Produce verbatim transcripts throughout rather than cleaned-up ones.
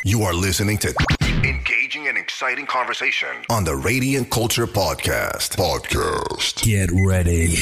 You are listening to engaging and exciting conversation on the Radiant Culture Podcast. Podcast. Get ready.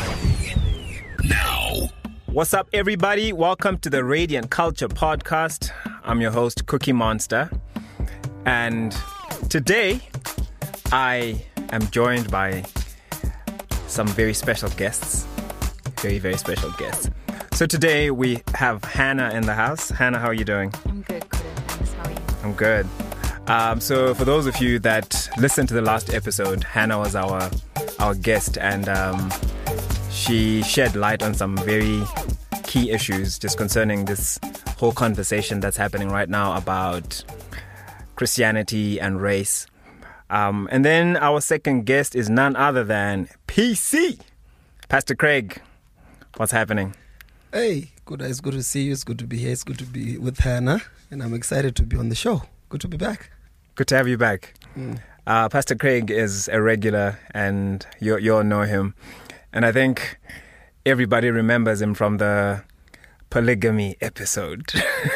Now. What's up, everybody? Welcome to the Radiant Culture Podcast. I'm your host, Cookie Monster. And today, I am joined by some very special guests. Very, very special guests. So today, we have Hannah in the house. Hannah, how are you doing? I'm good, good. Thanks. How are you? I'm good. Um, so for those of you that listened to the last episode, Hannah was our our guest, and um, she shed light on some very key issues just concerning this whole conversation that's happening right now about Christianity and race. Um, and then our second guest is none other than P C, Pastor Craig. What's happening? Hey, good. It's good to see you. It's good to be here. It's good to be with Hannah, and I'm excited to be on the show. Good to be back. Good to have you back. Mm. Uh, Pastor Craig is a regular, and you you all know him. And I think everybody remembers him from the polygamy episode.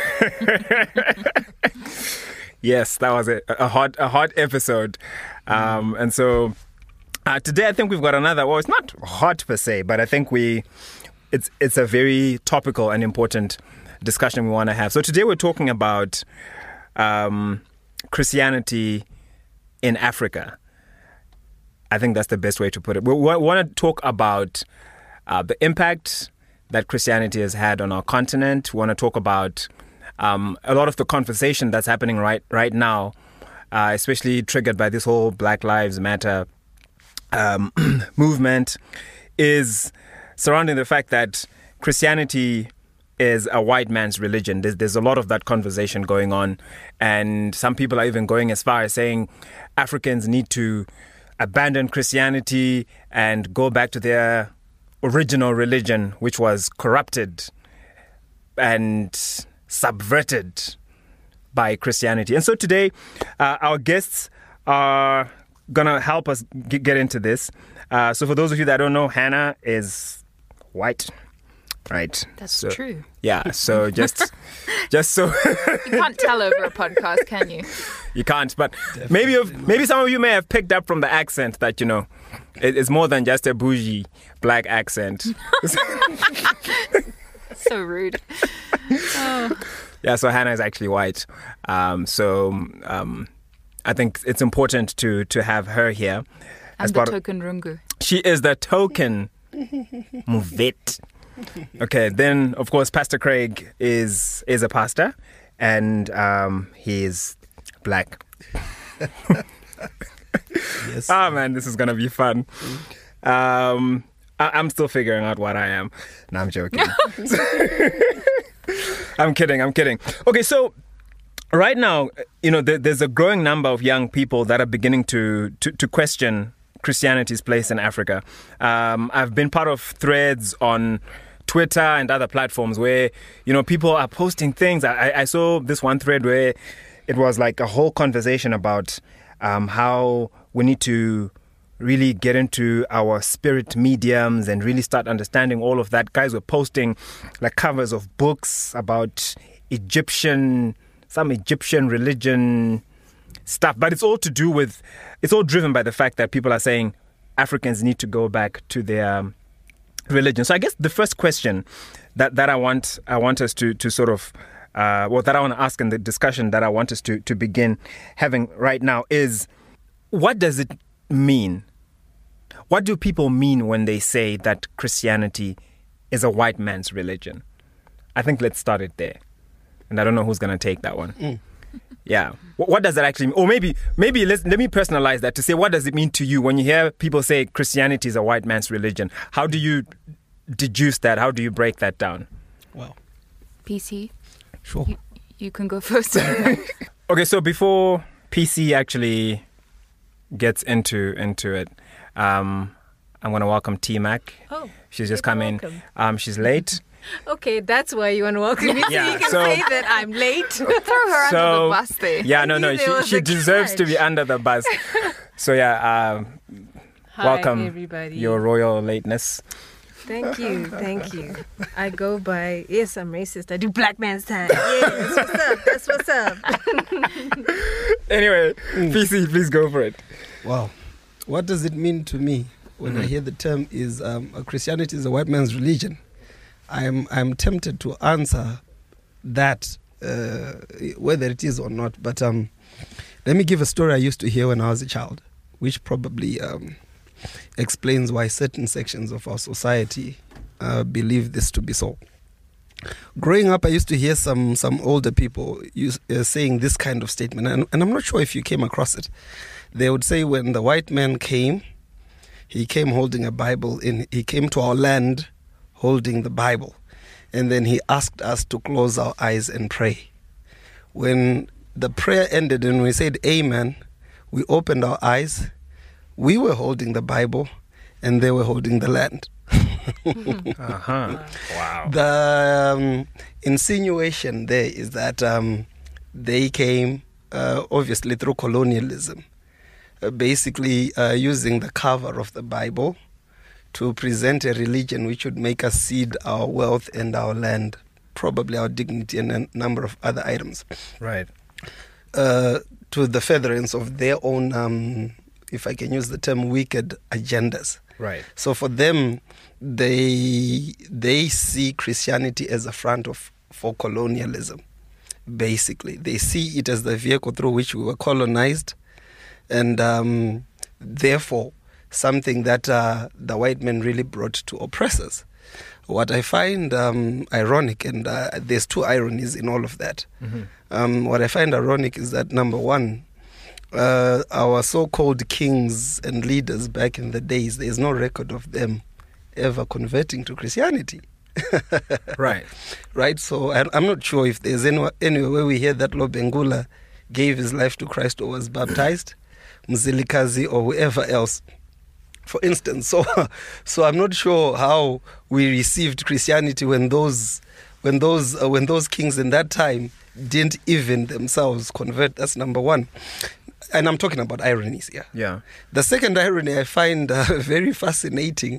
Yes, that was a, a hot a hot episode. Um, and so uh, today I think we've got another. Well, it's not hot per se, but I think we it's it's a very topical and important discussion we want to have. So today we're talking about um, Christianity in Africa. I think that's the best way to put it. We want to talk about uh, the impact that Christianity has had on our continent. We want to talk about um, a lot of the conversation that's happening right right now, uh, especially triggered by this whole Black Lives Matter um, movement, is surrounding the fact that Christianity is a white man's religion. There's, there's a lot of that conversation going on, and some people are even going as far as saying Africans need to abandon Christianity and go back to their original religion, which was corrupted and subverted by Christianity. And so today, uh, our guests are going to help us g- get into this. Uh, so for those of you that don't know, Hannah is white. Right. That's so, true. Yeah. So just, just so You can't tell over a podcast, can you? You can't. But maybe, if, maybe some of you may have picked up from the accent that you know, it, it's more than just a bougie black accent. So rude. Oh. Yeah. So Hannah is actually white. Um, so um, I think it's important to to have her here. I'm the token rungu. She is the token Muvit. Okay, then of course Pastor Craig is is a pastor, and um, he's black. Yes. Oh man, this is gonna be fun. Um, I- I'm still figuring out what I am. No, I'm joking. I'm kidding. I'm kidding. Okay, so right now, you know, there, there's a growing number of young people that are beginning to to, to question Christianity's place in Africa. Um, I've been part of threads on Twitter and other platforms where, you know, people are posting things. I, I saw this one thread where it was like a whole conversation about um, how we need to really get into our spirit mediums and really start understanding all of that. Guys were posting like covers of books about Egyptian, some Egyptian religion stuff, but it's all to do with, it's all driven by the fact that people are saying Africans need to go back to their um, religion. So I guess the first question that, that I want I want us to to sort of, uh, well, that I want to ask in the discussion that I want us to to begin having right now is, what does it mean? What do people mean when they say that Christianity is a white man's religion? I think let's start it there, and I don't know who's going to take that one. Mm. Yeah. What, what does that actually mean? Or maybe, maybe let's, let me personalize that to say, what does it mean to you when you hear people say Christianity is a white man's religion? How do you deduce that? How do you break that down? Wow. P C, Sure. you, you can go first. Okay, so before P C actually gets into into it, um, I'm going to welcome T-Mac. Oh, She's just you're come in. welcome. Um, she's late. Okay, that's why you want to welcome me. So Yeah, you can so- say that I'm late. Throw her So- under the bus there. Yeah, no, no, knew there she, was she a deserves to be catch. under the bus. So yeah, um, Hi, welcome, everybody. your royal lateness. Thank you, thank you. I go by, yes, I'm racist. I do black man's time. Yes, what's up? That's what's up. Anyway, P C, please go for it. Wow. What does it mean to me when mm-hmm. I hear the term is um, Christianity is a white man's religion? I'm I'm tempted to answer that uh, whether it is or not. But um, let me give a story I used to hear when I was a child, which probably um, explains why certain sections of our society uh, believe this to be so. Growing up, I used to hear some some older people use, uh, saying this kind of statement, and, and I'm not sure if you came across it. They would say when the white man came, he came holding a Bible. In he came to our land holding the Bible, and then he asked us to close our eyes and pray. When the prayer ended and we said amen, we opened our eyes. We were holding the Bible, and they were holding the land. uh-huh. Wow. The um, insinuation there is that um, they came uh, obviously through colonialism, uh, basically uh, using the cover of the Bible to present a religion which would make us cede our wealth and our land, probably our dignity and a number of other items. Right. Uh, to the furtherance of their own, um, if I can use the term, wicked agendas. Right. So for them, they they see Christianity as a front of for colonialism. Basically, they see it as the vehicle through which we were colonized, and um, therefore something that uh, the white men really brought to oppress us. What I find um, ironic, and uh, there's two ironies in all of that. Mm-hmm. Um, what I find ironic is that, number one, Uh, our so-called kings and leaders back in the days, there's no record of them ever converting to Christianity. Right. Right? So I, I'm not sure if there's any, anywhere where we hear that Lobengula gave his life to Christ or was baptized, Mzilikazi or whoever else, for instance. So, so I'm not sure how we received Christianity when those, when those, uh, when those kings in that time didn't even themselves convert. That's number one. And I'm talking about ironies here. Yeah. The second irony I find uh, very fascinating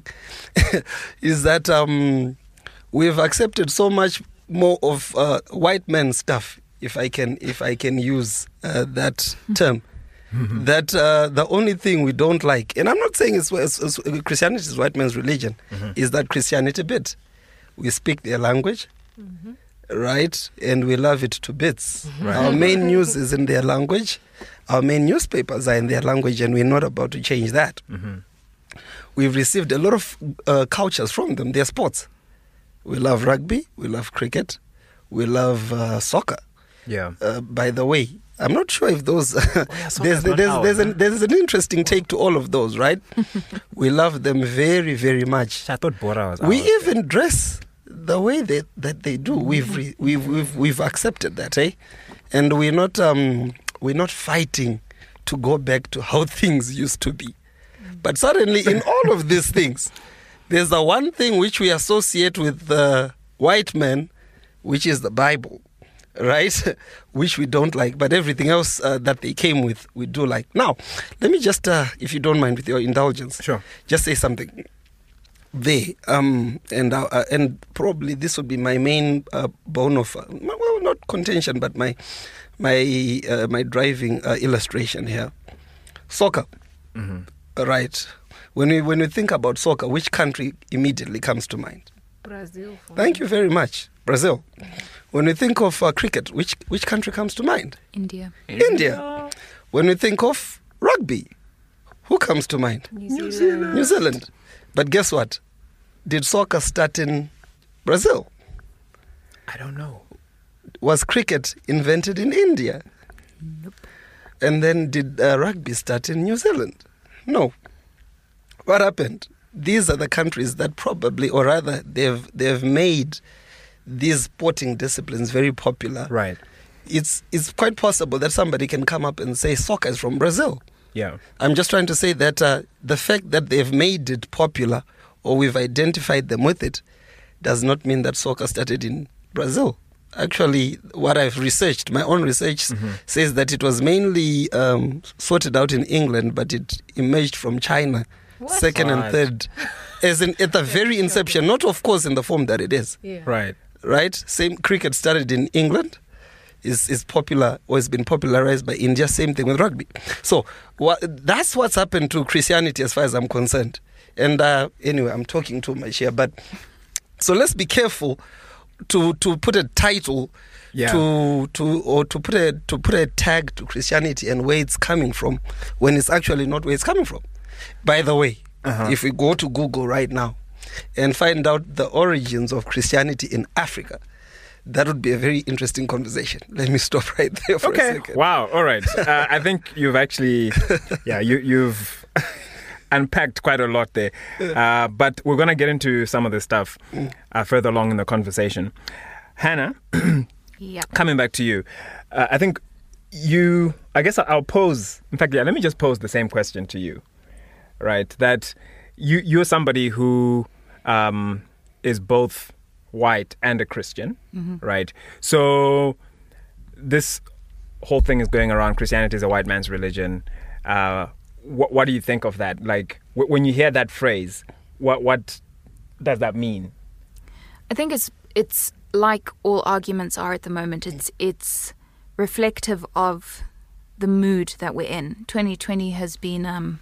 is that um, we've accepted so much more of uh, white man stuff, if I can, if I can use uh, that term. Mm-hmm. That uh, the only thing we don't like, and I'm not saying it's, it's, it's Christianity is white man's religion, mm-hmm. is that Christianity bit. We speak their language. Mm-hmm. Right? And we love it to bits. Right. Our main news is in their language. Our main newspapers are in their language, and we're not about to change that. Mm-hmm. We've received a lot of uh, cultures from them, their sports. We love rugby, we love cricket, we love uh, soccer. Yeah. Uh, by the way, I'm not sure if those... oh, yeah, there's, there's, there's, there's, an, there's an interesting take to all of those, right? We love them very, very much. I thought Bora was We out. even dress the way they, that they do. We've, re, we've, we've, we've accepted that, eh? And we're not... Um, We're not fighting to go back to how things used to be. But suddenly, in all of these things, there's a one thing which we associate with the white men, which is the Bible, right? Which we don't like. But everything else uh, that they came with, we do like. Now, let me just, uh, if you don't mind with your indulgence, sure, just say something. They, um, and uh, and probably this would be my main uh, bone of, uh, well, not contention, but my... my uh, my driving uh, illustration here. Soccer. Mm-hmm. Right. When we when we think about soccer, which country immediately comes to mind? Brazil. Thank you very much. Brazil. Mm-hmm. When we think of uh, cricket, which which country comes to mind? India. India. India. When we think of rugby, who comes to mind? New Zealand. New Zealand. But guess what? Did soccer start in Brazil? I don't know. Was cricket invented in India? Nope. And then did uh, rugby start in New Zealand? No. What happened? These are the countries that probably, or rather, they've they've made these sporting disciplines very popular. Right. It's it's quite possible that somebody can come up and say soccer is from Brazil. Yeah. I'm just trying to say that uh, the fact that they've made it popular, or we've identified them with it, does not mean that soccer started in Brazil. Actually, what I've researched, my own research, mm-hmm. says that it was mainly um, sorted out in England, but it emerged from China, what? second What? and third as in at the very inception, not of course in the form that it is. Yeah. Right. Right? Same cricket started in England, is is popular or has been popularized by India. Same thing with rugby. So what, that's what's happened to Christianity as far as I'm concerned. And uh, anyway, I'm talking too much here, but so let's be careful to to put a title Yeah. to to or to put a to put a tag to Christianity and where it's coming from when it's actually not where it's coming from. By the way, Uh-huh. if we go to Google right now and find out the origins of Christianity in Africa, that would be a very interesting conversation. Let me stop right there for Okay. a second. Wow. All right. Uh, I think you've actually, yeah, you, you've unpacked quite a lot there. Uh, but we're going to get into some of this stuff uh, further along in the conversation. Hannah, Yeah. coming back to you, uh, I think you, I guess I'll pose, in fact, yeah, let me just pose the same question to you, right? That you, you're somebody who um, is both white and a Christian, Mm-hmm. right? So this whole thing is going around Christianity is a white man's religion. Uh, what, what do you think of that? Like, w- when you hear that phrase, what what does that mean? I think it's it's like all arguments are at the moment. It's it's reflective of the mood that we're in. twenty twenty has been um,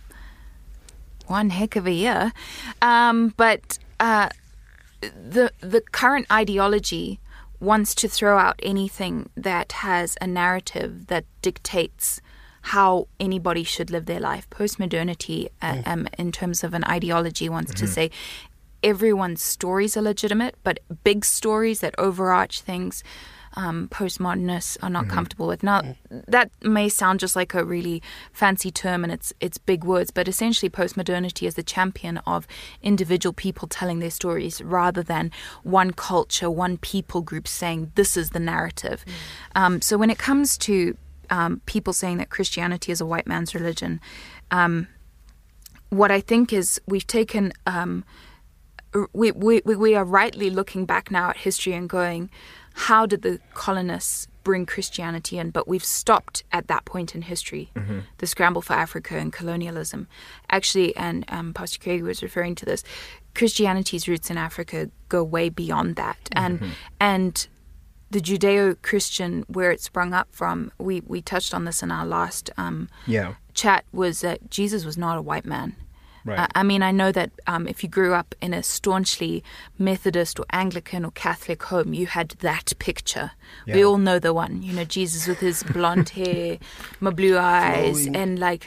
one heck of a year, um, but uh, the the current ideology wants to throw out anything that has a narrative that dictates how anybody should live their life. Postmodernity, uh, um, in terms of an ideology, wants to say everyone's stories are legitimate, but big stories that overarch things, um, postmodernists are not comfortable with. Now, that may sound just like a really fancy term and it's it's big words, but essentially postmodernity is the champion of individual people telling their stories rather than one culture, one people group saying this is the narrative. Um, so when it comes to um, people saying that Christianity is a white man's religion, um, what I think is we've taken... Um, We, we we are rightly looking back now at history and going, how did the colonists bring Christianity in? But we've stopped at that point in history, mm-hmm. the scramble for Africa and colonialism. Actually, and um, Pastor Craig was referring to this, Christianity's roots in Africa go way beyond that. And mm-hmm. and the Judeo-Christian, where it sprung up from, we, we touched on this in our last um, Yeah. chat, was that Jesus was not a white man. Right. Uh, I mean, I know that um, if you grew up in a staunchly Methodist or Anglican or Catholic home, you had that picture. Yeah. We all know the one, you know, Jesus with his blonde hair, my blue eyes, Flowing. and like,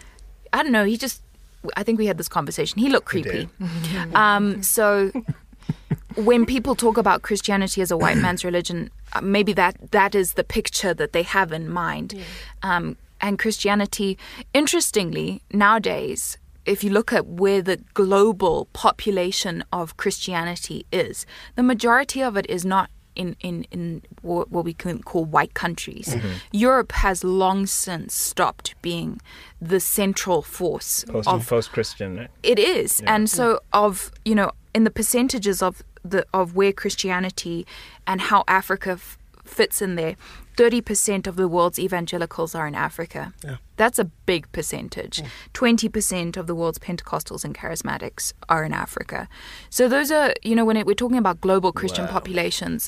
I don't know, he just, I think we had this conversation. He looked creepy. um, so when people talk about Christianity as a white man's religion, uh, maybe that that is the picture that they have in mind. Yeah. Um, and Christianity, interestingly, nowadays, if you look at where the global population of Christianity is, the majority of it is not in, in, in what we can call white countries. Mm-hmm. Europe has long since stopped being the central force Post, of post-Christian, right? it is. Yeah. And so of, you know, in the percentages of the of where Christianity and how Africa f- fits in there, thirty percent of the world's evangelicals are in Africa. Yeah. That's a big percentage. twenty percent of the world's Pentecostals and Charismatics are in Africa. So those are, you know, when it, we're talking about global Christian Wow. populations,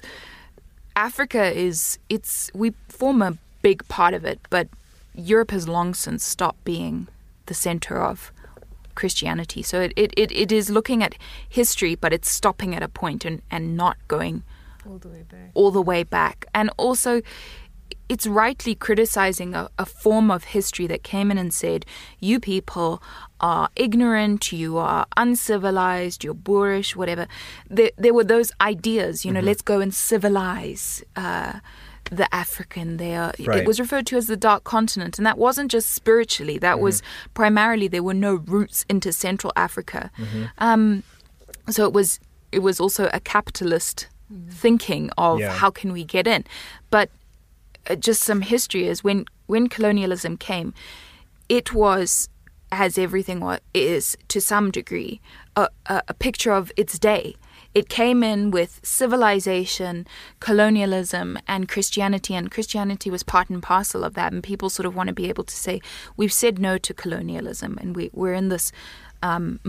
Africa is, it's, we form a big part of it, but Europe has long since stopped being the center of Christianity. So it, it, it, it is looking at history, but it's stopping at a point and, and not going All the way back. all the way back. And also, it's rightly criticizing a, a form of history that came in and said, you people are ignorant, you are uncivilized, you're boorish, whatever. There, there were those ideas, you know, Mm-hmm. let's go and civilize uh, the African there. Right. It was referred to as the Dark Continent, and that wasn't just spiritually. That Mm-hmm. was primarily, there were no roots into Central Africa. Mm-hmm. Um, so it was it was also a capitalist thinking of Yeah. how can we get in. But uh, just some history is when, when colonialism came, it was, as everything wa- is to some degree, a, a, a picture of its day. It came in with civilization, colonialism, and Christianity, and Christianity was part and parcel of that. And people sort of want to be able to say, we've said no to colonialism, and we, we're in this um, mo-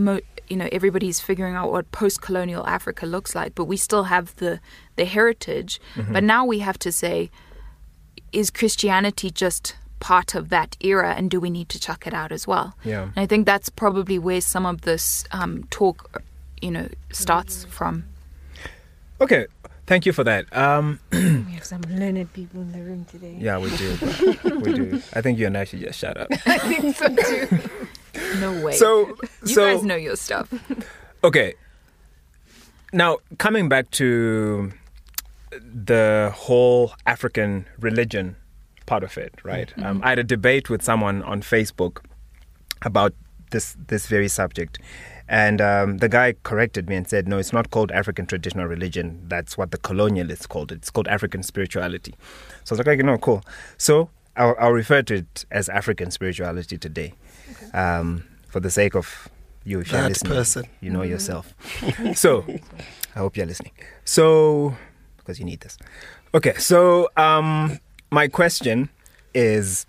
you know, everybody's figuring out what post-colonial Africa looks like, but we still have the, the heritage. Mm-hmm. But now we have to say, is Christianity just part of that era, and do we need to chuck it out as well? Yeah. And I think that's probably where some of this um, talk, you know, starts from. Okay, thank you for that. Um, We have some learned people in the room today. yeah, we do. we do. I think you and I should just shut up. I think so too. No way. So, you so guys know your stuff. okay. Now, coming back to the whole African religion part of it, right? Mm-hmm. Um, I had a debate with someone on Facebook about this this very subject. And um, the guy corrected me and said, no, it's not called African traditional religion. That's what the colonialists called it. It's called African spirituality. So I was like, okay, no, cool. So I'll, I'll refer to it as African spirituality today. Okay. Um, for the sake of you, if you're That listening, person. you know yourself. So I hope you're listening. So, because you need this. Okay, so um, my question is,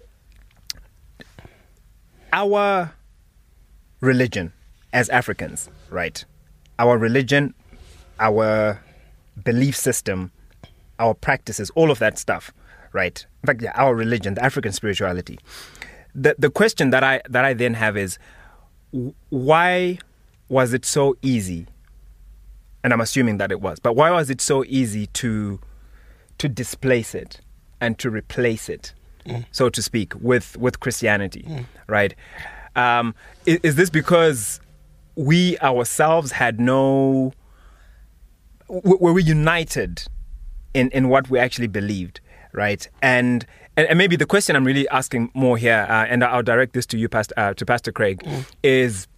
our religion as Africans, right? Our religion, our belief system, our practices, all of that stuff, right? In fact, yeah, our religion, the African spirituality. The the question that I that I then have is, why was it so easy? And I'm assuming that it was, but why was it so easy to to displace it and to replace it, mm. so to speak, with with Christianity, mm. right? Um, is, is this because we ourselves had no, were we united in, in what we actually believed, right? And, and and maybe the question I'm really asking more here, uh, and I'll direct this to you, Pastor, uh, to Pastor Craig, mm. is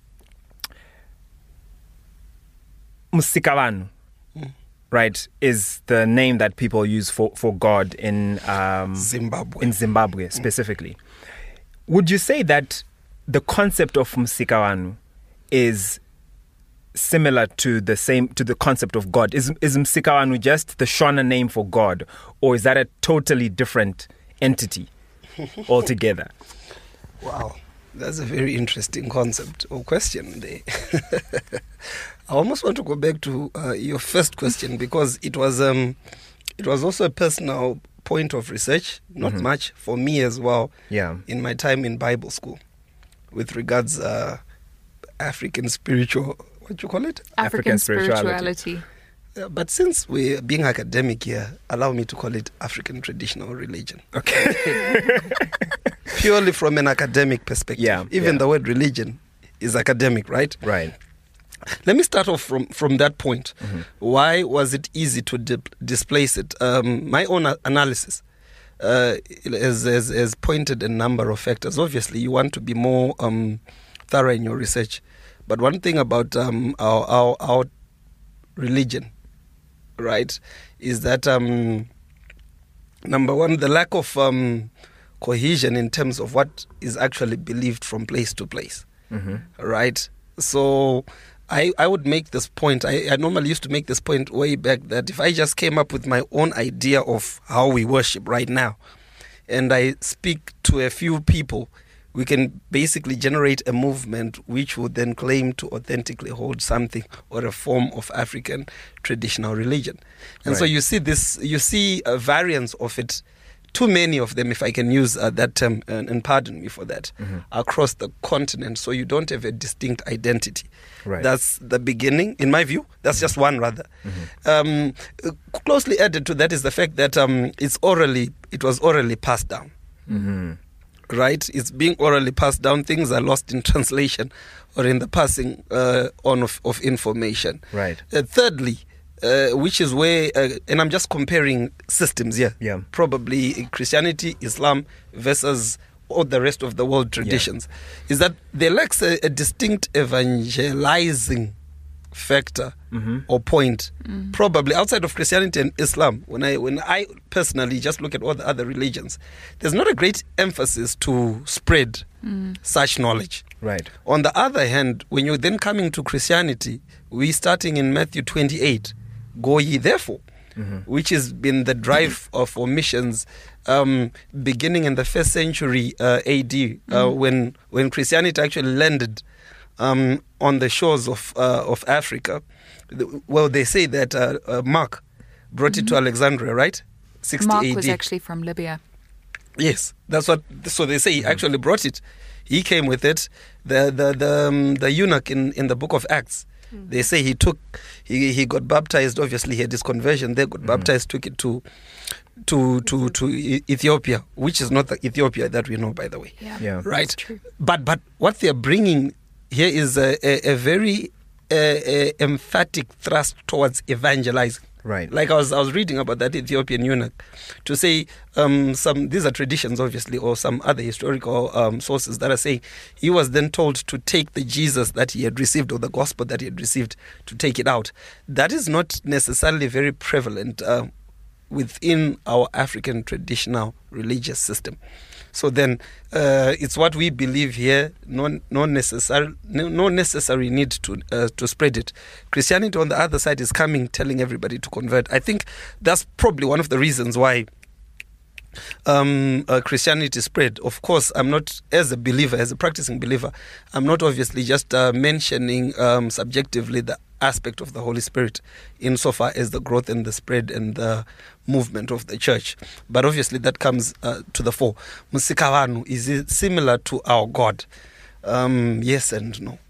Msikawanu, mm. right? Is the name that people use for, for God in um, Zimbabwe. In Zimbabwe specifically. Mm. Would you say that the concept of Msikawanu is similar to the same to the concept of God? Is is Msikawanu just the Shona name for God, or is that a totally different entity altogether? Wow, that's a very interesting concept or question there. I almost want to go back to uh, your first question, because it was um, it was also a personal point of research, not mm-hmm. much for me as well. Yeah, in my time in Bible school, with regards uh, African spiritual, what you call it? African, African spirituality. spirituality. Uh, but since we're being academic here, allow me to call it African traditional religion. Okay. Purely from an academic perspective. Yeah, Even yeah. the word religion is academic, right? Right. Let me start off from, from that point. Mm-hmm. Why was it easy to di- displace it? Um, my own a- analysis uh, has, has, has pointed a number of factors. Obviously, you want to be more um, thorough in your research. But one thing about um, our, our our religion, right, is that um, number one, the lack of um, cohesion in terms of what is actually believed from place to place, mm-hmm. right? So I, I would make this point. I, I normally used to make this point way back that if I just came up with my own idea of how we worship right now, and I speak to a few people, we can basically generate a movement which would then claim to authentically hold something or a form of African traditional religion. And right. so you see this, you see a variance of it, too many of them, if I can use uh, that term, and, and pardon me for that, mm-hmm. across the continent. So you don't have a distinct identity. Right. That's the beginning, in my view. That's mm-hmm. just one, rather. Mm-hmm. Um, closely added to that is the fact that um, it's orally, it was orally passed down. Mm-hmm. Right? It's being orally passed down. Things are lost in translation or in the passing uh, on of, of information. Right. Uh, thirdly, uh, which is where, uh, and I'm just comparing systems here. Yeah. Probably Christianity, Islam versus all the rest of the world traditions, yeah. is that there lacks a, a distinct evangelizing factor mm-hmm. or point, mm. probably outside of Christianity and Islam. When I when I personally just look at all the other religions, there's not a great emphasis to spread mm. such knowledge. Right. On the other hand, when you're then coming to Christianity, we starting in Matthew twenty-eight, go ye therefore, mm-hmm. which has been the drive of for missions um, beginning in the first century uh, A D, uh, mm. when when Christianity actually landed um, on the shores of uh, of Africa. Well, they say that uh, uh, Mark brought mm-hmm. it to Alexandria, right? sixty Mark A D. was actually from Libya. Yes, that's what. So they say he mm-hmm. actually brought it. He came with it. The the the, um, the eunuch in, in the book of Acts. Mm-hmm. They say he took. He he got baptized. Obviously, he had his conversion. They got mm-hmm. baptized. Took it to. To to to Ethiopia, which is not the Ethiopia that we know, by the way. Yeah, yeah. Right. But but what they are bringing here is a, a, a very uh, a emphatic thrust towards evangelizing. Right. Like I was I was reading about that Ethiopian eunuch to say um, some these are traditions obviously or some other historical um, sources that are saying he was then told to take the Jesus that he had received or the gospel that he had received to take it out. That is not necessarily very prevalent uh, within our African traditional religious system. So then uh, it's what we believe here, no, no, necessary, no, no necessary need to uh, to spread it. Christianity on the other side is coming, telling everybody to convert. I think that's probably one of the reasons why um, uh, Christianity spread. Of course, I'm not, as a believer, as a practicing believer, I'm not obviously just uh, mentioning um, subjectively the aspect of the Holy Spirit insofar as the growth and the spread and the movement of the church. But obviously that comes uh, to the fore. Musikawanu, is it similar to our God? Um, yes and no.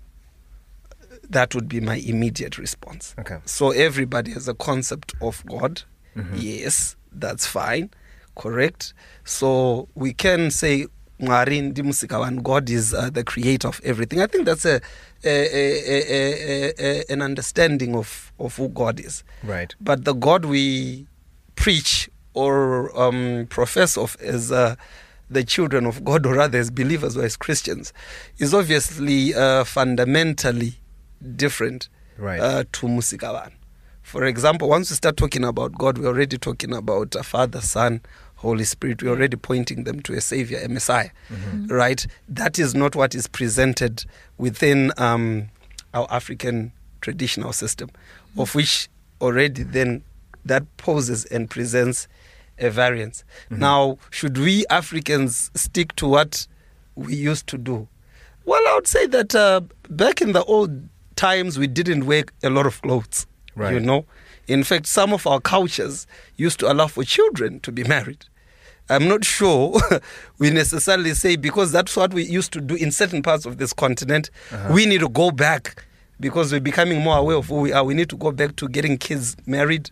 That would be my immediate response. Okay. So everybody has a concept of God. Mm-hmm. Yes, that's fine. Correct. So we can say Ngari ndi Musikawanu, God is uh, the creator of everything. I think that's a, a, a, a, a an understanding of, of who God is. Right. But the God we preach or um, profess of as uh, the children of God, or rather as believers or as Christians, is obviously uh, fundamentally different right. uh, to Musikawanu. For example, once we start talking about God, we're already talking about a Father, Son, Holy Spirit. We're already pointing them to a Savior, a Messiah, mm-hmm. right? That is not what is presented within um, our African traditional system, mm-hmm. of which already then that poses and presents a variance. Mm-hmm. Now, should we Africans stick to what we used to do? Well, I would say that uh, back in the old times, we didn't wear a lot of clothes, right. you know. In fact, some of our cultures used to allow for children to be married. I'm not sure we necessarily say because that's what we used to do in certain parts of this continent. Uh-huh. We need to go back because we're becoming more aware of who we are. We need to go back to getting kids married,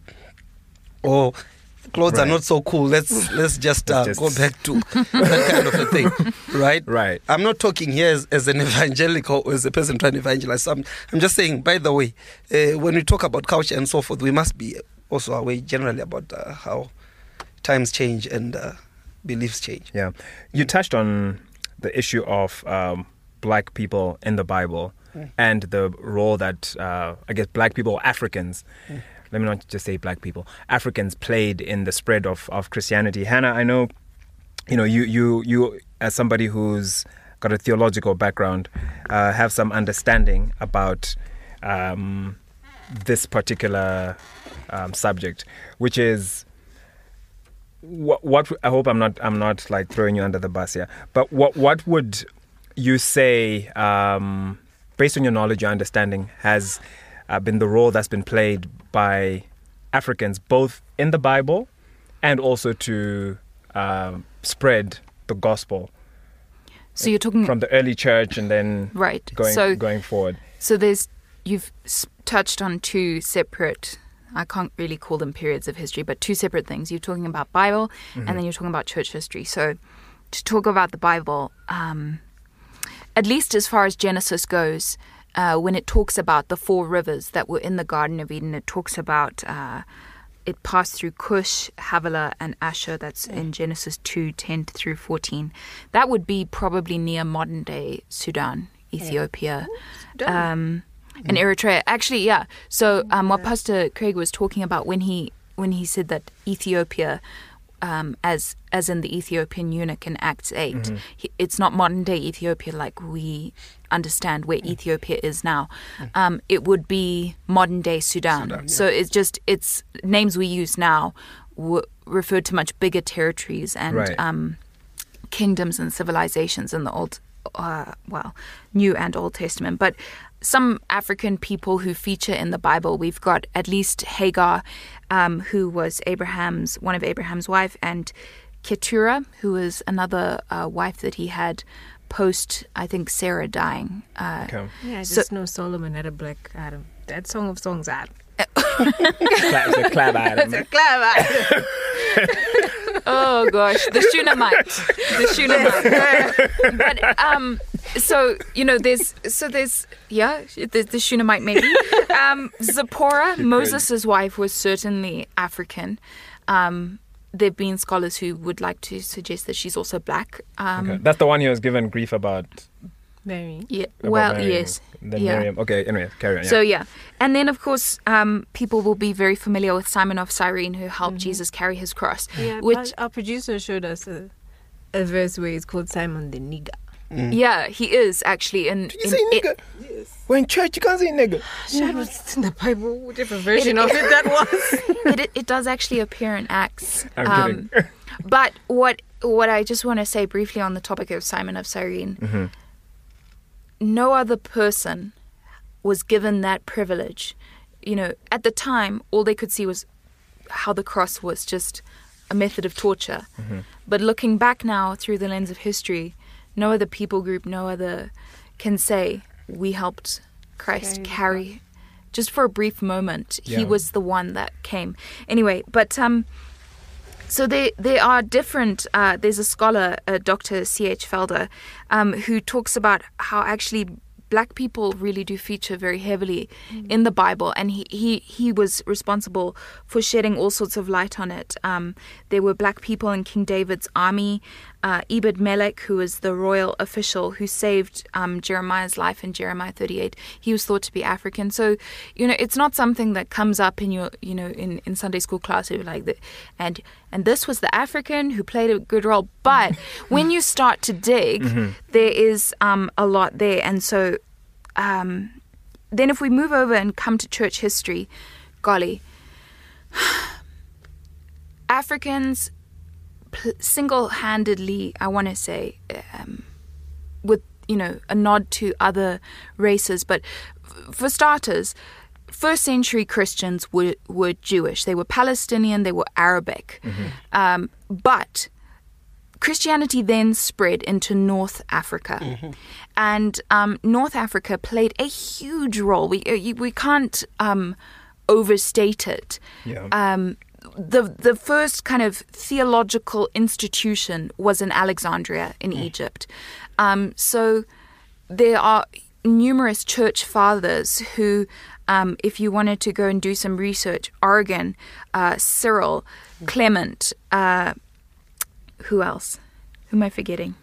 or clothes right. are not so cool. Let's let's just, uh, just go back to that kind of a thing, right? Right. I'm not talking here as, as an evangelical or as a person trying to evangelize. So I'm, I'm just saying, by the way, uh, when we talk about culture and so forth, we must be also aware generally about uh, how times change and uh, beliefs change. Yeah. You touched on the issue of um, black people in the Bible mm. and the role that, uh, I guess, black people or Africans, mm. let me not just say black people, Africans played in the spread of, of Christianity. Hannah, I know, you know, you, you, you as somebody who's got a theological background, uh, have some understanding about um, this particular um, subject, which is what, what I hope I'm not I'm not like throwing you under the bus here, but what what would you say, um, based on your knowledge, your understanding, has uh, been the role that's been played by Africans, both in the Bible and also to uh, spread the gospel? So you're talking from the early church and then right. going so, going forward. So there's you've touched on two separate, I can't really call them periods of history, but two separate things. You're talking about Bible mm-hmm. and then you're talking about church history. So to talk about the Bible, um, at least as far as Genesis goes, uh, when it talks about the four rivers that were in the Garden of Eden, it talks about uh, it passed through Cush, Havilah, and Asher. That's in Genesis two, ten through fourteen. That would be probably near modern-day Sudan, Ethiopia, yeah. um, and Eritrea. Actually, yeah. So um, what Pastor Craig was talking about when he when he said that Ethiopia, um, as as in the Ethiopian eunuch in Acts eight, mm-hmm. he, it's not modern-day Ethiopia like we understand where Ethiopia is now. Um, it would be modern-day Sudan. Sudan yeah. So it's just it's names we use now w- refer to much bigger territories and right. um, kingdoms and civilizations in the old uh, well, New and Old Testament, but some African people who feature in the Bible. We've got at least Hagar, um, who was Abraham's one of Abraham's wife, and Keturah, who was another uh, wife that he had post, I think, Sarah dying. Uh, Okay. Yeah, I So- just know Solomon had a black Adam. That Song of Songs ad. It's a clap item. Clever. Oh gosh, the Shunammite, the Shunammite. But um, so you know, there's so there's yeah, the, the Shunammite maybe. Um, Zipporah, Moses' wife, was certainly African. Um, there've been scholars who would like to suggest that she's also black. Um, Okay. That's the one he was given grief about. Mary. Yeah, about well, marrying. yes, Then yeah. Miriam. Okay, anyway, carry on. Yeah. So yeah, and then of course, um, people will be very familiar with Simon of Cyrene, who helped Jesus carry his cross. Yeah, which but our producer showed us a, a verse where it's called Simon the nigger. yeah, he is actually in. you in say it- nigga? We're in church, you can't say nigga. Shad was in the Bible, whatever version of it that was. it, it does actually appear in Acts. I'm Um, kidding. But what what I just want to say briefly on the topic of Simon of Cyrene, Mm-hmm. no other person was given that privilege. You know, at the time, all they could see was how the cross was just a method of torture. Mm-hmm. But looking back now through the lens of history, no other people group, no other can say we helped Christ Carry the carry. Just for a brief moment, Yeah. he was the one that came. Anyway, but um, so there there are different. Uh, there's a scholar, uh, Doctor C H Felder, um, who talks about how actually black people really do feature very heavily in the Bible, and he, he, he was responsible for shedding all sorts of light on it. Um, there were black people in King David's army. Uh, Ebed Melech, who was the royal official who saved um, Jeremiah's life in Jeremiah thirty-eight, he was thought to be African. So, you know, it's not something that comes up in your, you know, in, in Sunday school class. You're like, the, and and this was the African who played a good role. But when you start to dig, there is um, a lot there. And so um, then if we move over and come to church history, golly, Africans pl- single-handedly, I want to say, um, with, you know, a nod to other races, but f- for starters, first century Christians were, were Jewish. They were Palestinian, they were Arabic. Um, but Christianity then spread into North Africa. And um, North Africa played a huge role. We, uh, we can't um, overstate it. Yeah. Um, the the first kind of theological institution was in Alexandria in Egypt. Um, so there are numerous church fathers who, um, if you wanted to go and do some research, Origen, uh, Cyril, Clement, uh, who else? Who am I forgetting?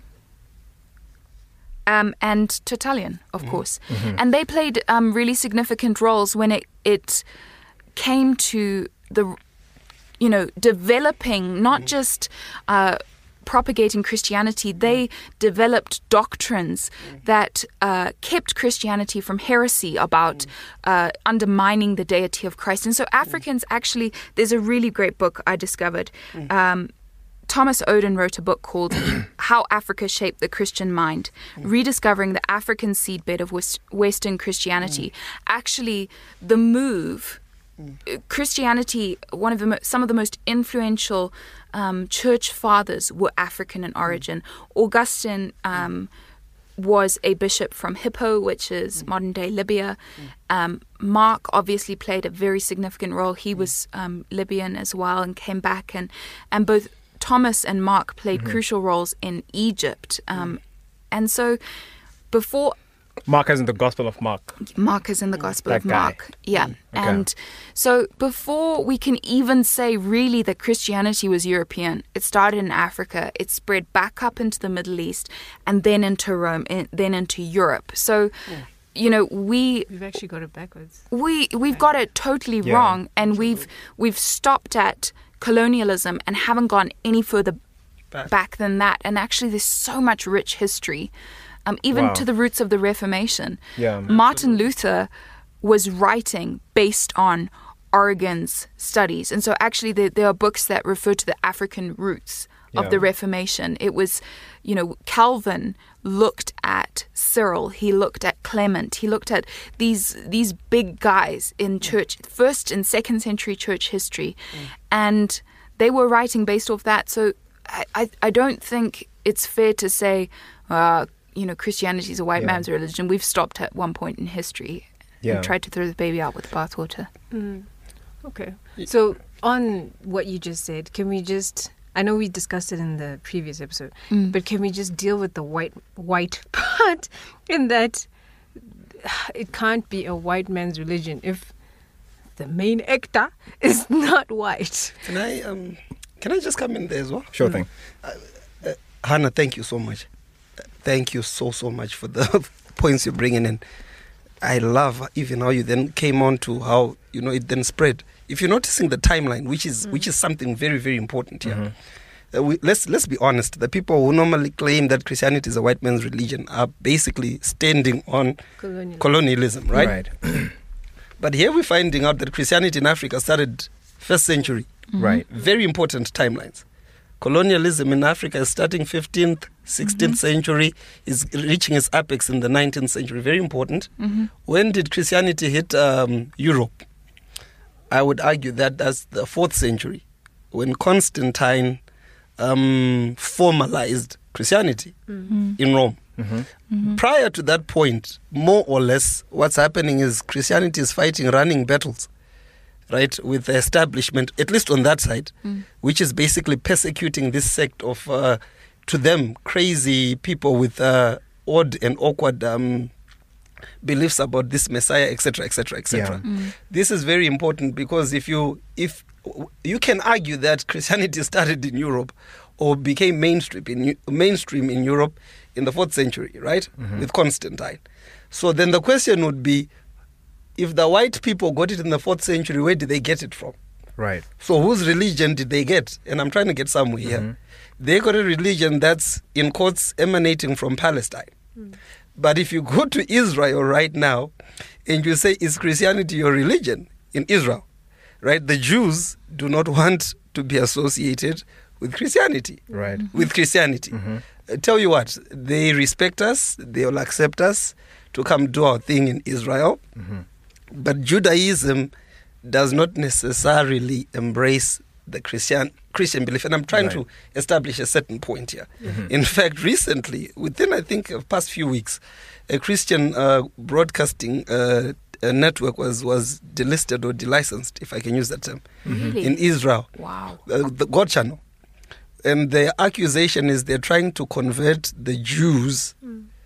Um, and Tertullian, of course. And they played um, really significant roles when it, it came to the, you know, developing, not just uh, propagating Christianity, they developed doctrines that uh, kept Christianity from heresy about uh, undermining the deity of Christ. And so Africans actually, there's a really great book I discovered. Um, Thomas Oden wrote a book called How Africa Shaped the Christian Mind, rediscovering the African seedbed of West- Western Christianity. Actually, the move, Christianity, one of the mo- some of the most influential um, church fathers were African in origin. Augustine um, was a bishop from Hippo, which is modern-day Libya. Um, Mark obviously played a very significant role. He was um, Libyan as well and came back, and and both Thomas and Mark played crucial roles in Egypt. Um, and so before Mark is in the Gospel of Mark. Mark is in the Gospel That of guy. Mark. Yeah. Okay. And so before we can even say really that Christianity was European, it started in Africa, it spread back up into the Middle East, and then into Rome, and then into Europe. So, you know, we We've actually got it backwards. we we've got it totally Yeah, wrong, and we've we've stopped at colonialism and haven't gone any further Back. back than that. And actually, there's so much rich history, um, even Wow. to the roots of the Reformation. Yeah. Martin Luther was writing based on Origen's studies, and so actually there, there are books that refer to the African roots of Yeah. the Reformation. It was, you know, Calvin looked at Cyril, he looked at Clement, he looked at these these big guys in church, first and second century church history, mm. and they were writing based off that. So I, I, I don't think it's fair to say, uh, you know, Christianity is a white Yeah. man's religion. We've stopped at one point in history Yeah. and tried to throw the baby out with the bathwater. Mm. Okay. So on what you just said, can we just... I know we discussed it in the previous episode, Mm. but can we just deal with the white white part in that it can't be a white man's religion if the main actor is not white? Can I um, can I just come in there as well? Sure thing. Uh, Hannah, thank you so much. Thank you so so much for the points you're bringing in. I love even how you then came on to how, you know, it then spread. If you're noticing the timeline, which is mm. which is something very very important here. Mm-hmm. Uh, we, let's let's be honest. The people who normally claim that Christianity is a white man's religion are basically standing on Colonialism, colonialism right? Right. But here we're finding out that Christianity in Africa started first century. Mm-hmm. Right. Very important timelines. Colonialism in Africa is starting fifteenth, sixteenth mm-hmm. century, is reaching its apex in the nineteenth century. Very important. Mm-hmm. When did Christianity hit um, Europe? I would argue that that's the fourth century, when Constantine um, formalized Christianity mm-hmm. in Rome. Mm-hmm. Mm-hmm. Prior to that point, more or less, what's happening is Christianity is fighting running battles, right, with the establishment, at least on that side, mm. which is basically persecuting this sect of, uh, to them, crazy people with uh, odd and awkward um, beliefs about this Messiah, et cetera, et cetera, et cetera. Yeah. Mm. This is very important because if you if you can argue that Christianity started in Europe or became mainstream in mainstream in Europe in the fourth century, right, Mm-hmm. with Constantine. So then the question would be, if the white people got it in the fourth century, where did they get it from? Right. So whose religion did they get? And I'm trying to get somewhere here. Mm-hmm. They got a religion that's, in quotes, emanating from Palestine. Mm. But if you go to Israel right now and you say, is Christianity your religion in Israel? Right? The Jews do not want to be associated with Christianity. Right. With Christianity. Mm-hmm. Uh, tell you what, they respect us, they will accept us to come do our thing in Israel. Mm-hmm. But Judaism does not necessarily embrace the Christian Christian belief. And I'm trying Right. to establish a certain point here. Mm-hmm. In fact, recently, within, I think, the past few weeks, a Christian uh, broadcasting uh, uh, network was, was delisted or delicensed, if I can use that term, Really? in Israel. Wow. Uh, the God Channel. And the accusation is they're trying to convert the Jews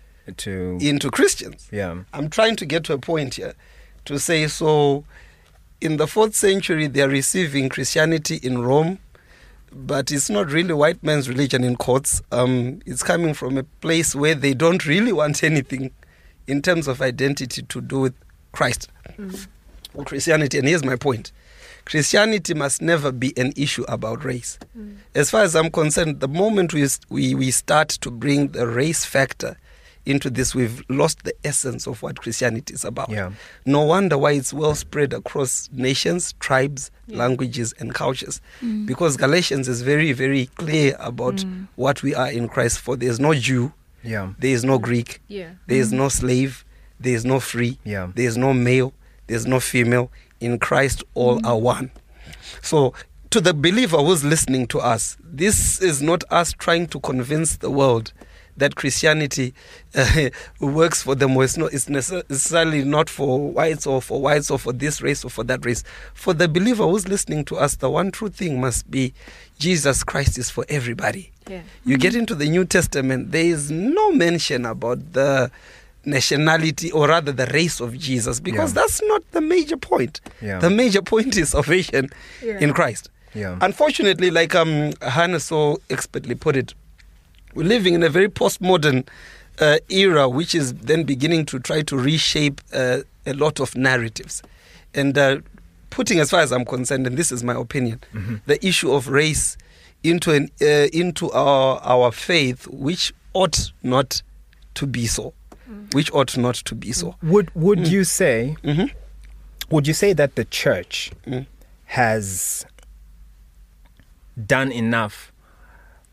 To into Christians. yeah. I'm trying to get to a point here to say, so in the fourth century, they're receiving Christianity in Rome, but it's not really white man's religion in quotes. Um, it's coming from a place where they don't really want anything in terms of identity to do with Christ Mm. or Christianity. And here's my point. Christianity must never be an issue about race. Mm. As far as I'm concerned, the moment we, we, we start to bring the race factor into this, we've lost the essence of what Christianity is about. Yeah. No wonder why it's well spread across nations, tribes, Yeah. languages, and cultures. Mm. Because Galatians is very, very clear about Mm. what we are in Christ. For there is no Jew, Yeah. there is no Greek, Yeah. there is no slave, there is no free, Yeah. there is no male, there is no female. In Christ, all are one. So, to the believer who's listening to us, this is not us trying to convince the world that Christianity uh, works for them, or it's, not, it's necessarily not for whites or for whites or for this race or for that race. For the believer who's listening to us, the one true thing must be Jesus Christ is for everybody. Yeah. You get into the New Testament, there is no mention about the nationality or rather the race of Jesus, because Yeah. that's not the major point. Yeah. The major point is salvation Yeah. in Christ. Yeah. Unfortunately, like um, Hannah so expertly put it, we're living in a very postmodern uh, era, which is then beginning to try to reshape uh, a lot of narratives. And uh, putting, as far as I'm concerned, and this is my opinion, Mm-hmm. the issue of race into an uh, into our our faith, which ought not to be so, which ought not to be so. Would would you say hmm would you say that the church Mm. has done enough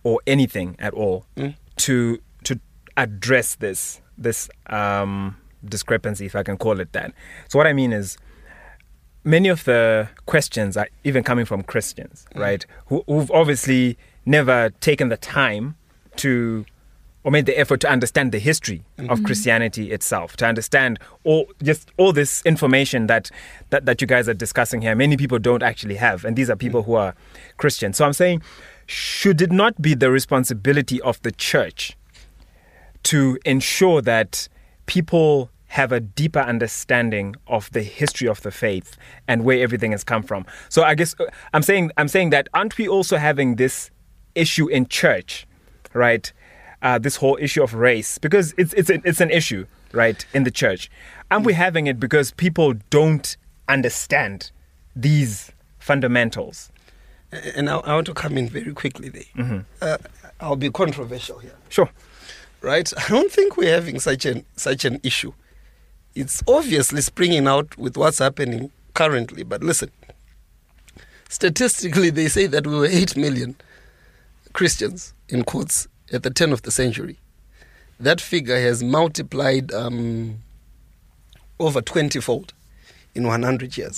or anything at all Mm. to to address this this um, discrepancy, if I can call it that. So what I mean is, many of the questions are even coming from Christians, Mm. right? Who, who've obviously never taken the time to, or made the effort to understand the history Mm. of Christianity itself, to understand all just all this information that, that that you guys are discussing here. Many people don't actually have, and these are people who are Christians. So I'm saying, should it not be the responsibility of the church to ensure that people have a deeper understanding of the history of the faith and where everything has come from? So I guess uh, I'm saying I'm saying that aren't we also having this issue in church, right? Uh, this whole issue of race, because it's it's an, it's an issue, right, in the church. And we're having it because people don't understand these fundamentals. And I, I want to come in very quickly there. Mm-hmm. Uh, I'll be controversial here, Sure. right? I don't think we're having such an such an issue. It's obviously springing out with what's happening currently. But listen, statistically, they say that we were eight million Christians, in quotes, at the turn of the century. That figure has multiplied um, over twenty-fold in one hundred years.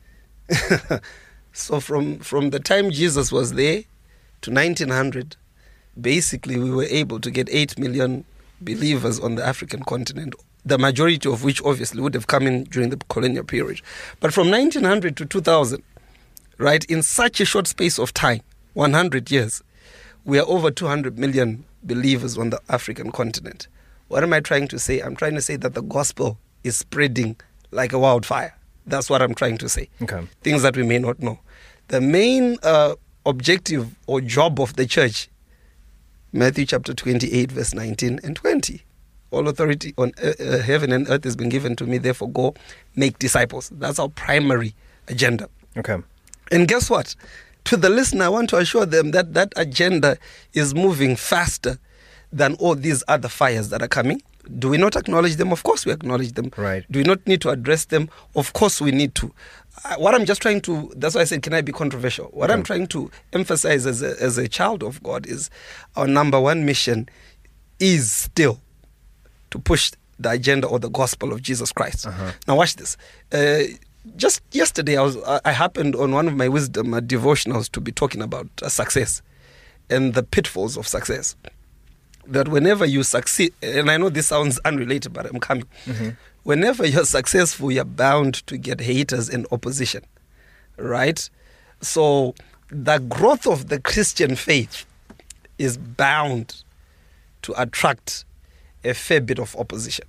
So from, from the time Jesus was there to nineteen hundred, basically we were able to get eight million believers on the African continent, the majority of which obviously would have come in during the colonial period. But from nineteen hundred to two thousand, right, in such a short space of time, one hundred years, we are over two hundred million believers on the African continent. What am I trying to say? I'm trying to say that the gospel is spreading like a wildfire. That's what I'm trying to say. Okay. Things that we may not know. The main uh, objective or job of the church, Matthew chapter twenty-eight, verse nineteen and twenty. All authority on uh, uh, heaven and earth has been given to me, therefore go make disciples. That's our primary agenda. Okay. And guess what? To the listener, I want to assure them that that agenda is moving faster than all these other fires that are coming. Do we not acknowledge them? Of course we acknowledge them. Right. Do we not need to address them? Of course we need to. Uh, what I'm just trying to, that's why I said, can I be controversial? What Okay. I'm trying to emphasize as a, as a child of God is our number one mission is still to push the agenda or the gospel of Jesus Christ. Uh-huh. Now watch this. Uh, just yesterday, I was I happened on one of my wisdom uh, devotionals to be talking about uh, success and the pitfalls of success. That whenever you succeed, and I know this sounds unrelated, but I'm coming. Mm-hmm. Whenever you're successful, you're bound to get haters and opposition, right? So the growth of the Christian faith is bound to attract a fair bit of opposition,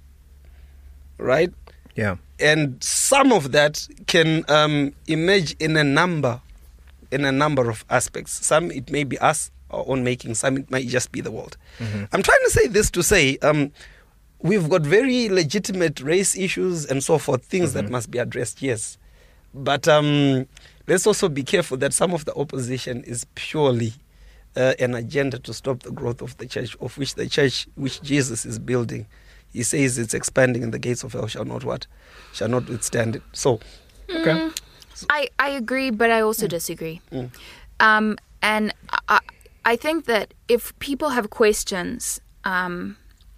right? Yeah. And some of that can um, emerge in a number, in a number of aspects. Some it may be us, our own making. Some it might just be the world. Mm-hmm. I'm trying to say this to say um, we've got very legitimate race issues and so forth, things Mm-hmm. that must be addressed. Yes, but um, let's also be careful that some of the opposition is purely uh, an agenda to stop the growth of the church, of which the church, which Jesus is building. He says it's expanding, and the gates of hell shall not what? Shall not withstand it. So, Okay. I, I agree, but I also disagree. Mm. Um, and I, I think that if people have questions, um,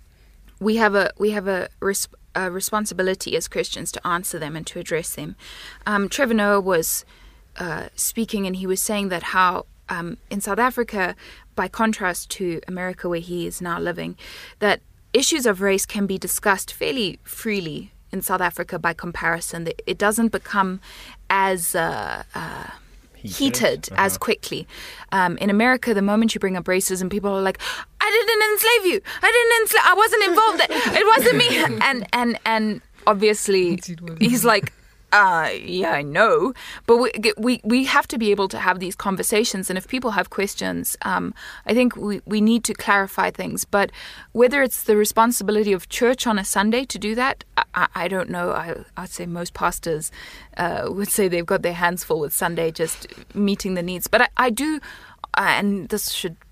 we have a we have a, res- a responsibility as Christians to answer them and to address them. Um, Trevor Noah was uh, speaking, and he was saying that how um, in South Africa, by contrast to America, where he is now living, that issues of race can be discussed fairly freely in South Africa by comparison. It doesn't become as uh, uh, heated, heated uh-huh. as quickly. Um, in America, the moment you bring up racism, people are like, I didn't enslave you. I didn't enslave. I wasn't involved. It wasn't me. And, and, and obviously, he's like, Uh, yeah, I know, but we, we we have to be able to have these conversations, and if people have questions, um, I think we, we need to clarify things. But whether it's the responsibility of church on a Sunday to do that, I, I don't know. I, I'd say most pastors uh, would say they've got their hands full with Sunday, just meeting the needs. But I, I do, uh, and this should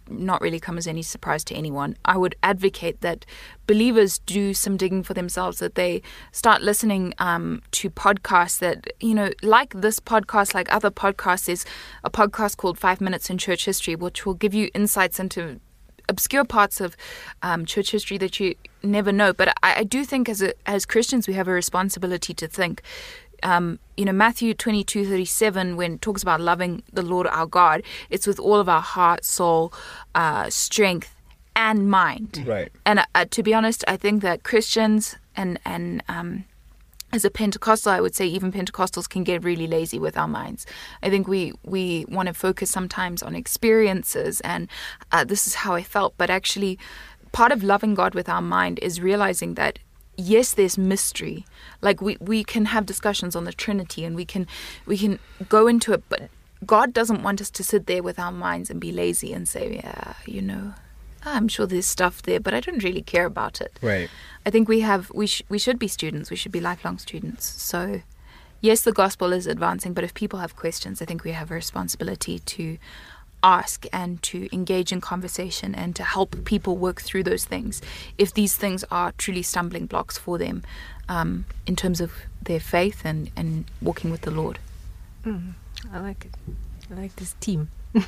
not really come as any surprise to anyone. I would advocate that believers do some digging for themselves, that they start listening um, to podcasts that, you know, like this podcast, like other podcasts. There's a podcast called Five Minutes in Church History, which will give you insights into obscure parts of um, church history that you never know. But I, I do think as a, as Christians, we have a responsibility to think. Um, you know, Matthew twenty-two thirty-seven, when it talks about loving the Lord our God, it's with all of our heart, soul, uh, strength, and mind. Right. And uh, to be honest, I think that Christians and and um, as a Pentecostal, I would say even Pentecostals can get really lazy with our minds. I think we we want to focus sometimes on experiences and uh, this is how I felt, but actually, part of loving God with our mind is realizing that. Yes, there's mystery. Like we, we can have discussions on the Trinity and we can we can go into it, but God doesn't want us to sit there with our minds and be lazy and say, yeah, you know, I'm sure there's stuff there, but I don't really care about it. Right. I think we have we sh- we should be students. We should be lifelong students. So, yes, the gospel is advancing, but if people have questions, I think we have a responsibility to ask and to engage in conversation and to help people work through those things if these things are truly stumbling blocks for them um, in terms of their faith and, and walking with the Lord. Mm, I like it. I like this team.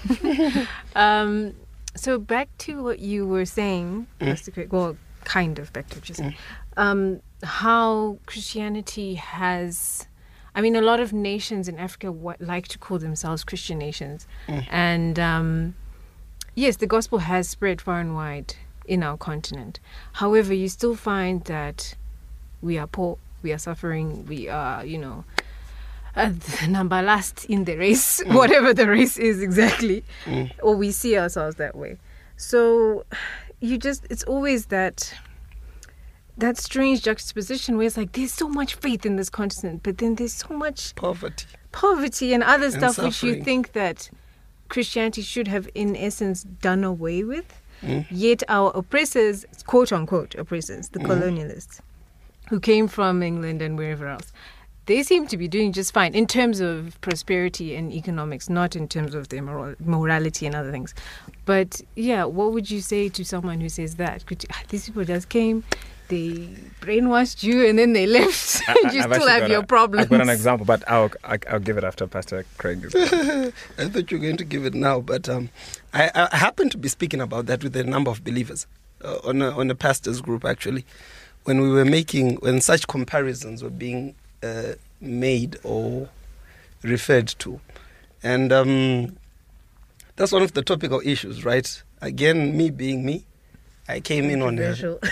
um, so back to what you were saying, Mm. Pastor Craig, well, kind of back to what you said, Mm. um, how Christianity has... I mean, a lot of nations in Africa w- like to call themselves Christian nations. Mm. And um, yes, the gospel has spread far and wide in our continent. However, you still find that we are poor, we are suffering, we are, you know, uh, number last in the race, Mm. whatever the race is exactly, Mm. or we see ourselves that way. So you just, it's always that... that strange juxtaposition where it's like there's so much faith in this continent, but then there's so much Poverty. poverty and other And stuff which you suffering. think that Christianity should have in essence done away with. Mm. Yet our oppressors, quote unquote oppressors, the Mm. colonialists who came from England and wherever else, they seem to be doing just fine in terms of prosperity and economics, not in terms of their moral, morality and other things. But yeah, what would you say to someone who says that? Could you, ah, these people just came, they brainwashed you, and then they left. and you I've still actually have got your a- problems. I've got an example, but I'll, I'll, I'll give it after Pastor Craig. I thought you were going to give it now, but um, I, I happened to be speaking about that with a number of believers uh, on a, on a pastors group actually, when we were making when such comparisons were being uh, made or referred to, and um, that's one of the topical issues, right? Again, me being me, I came in on a,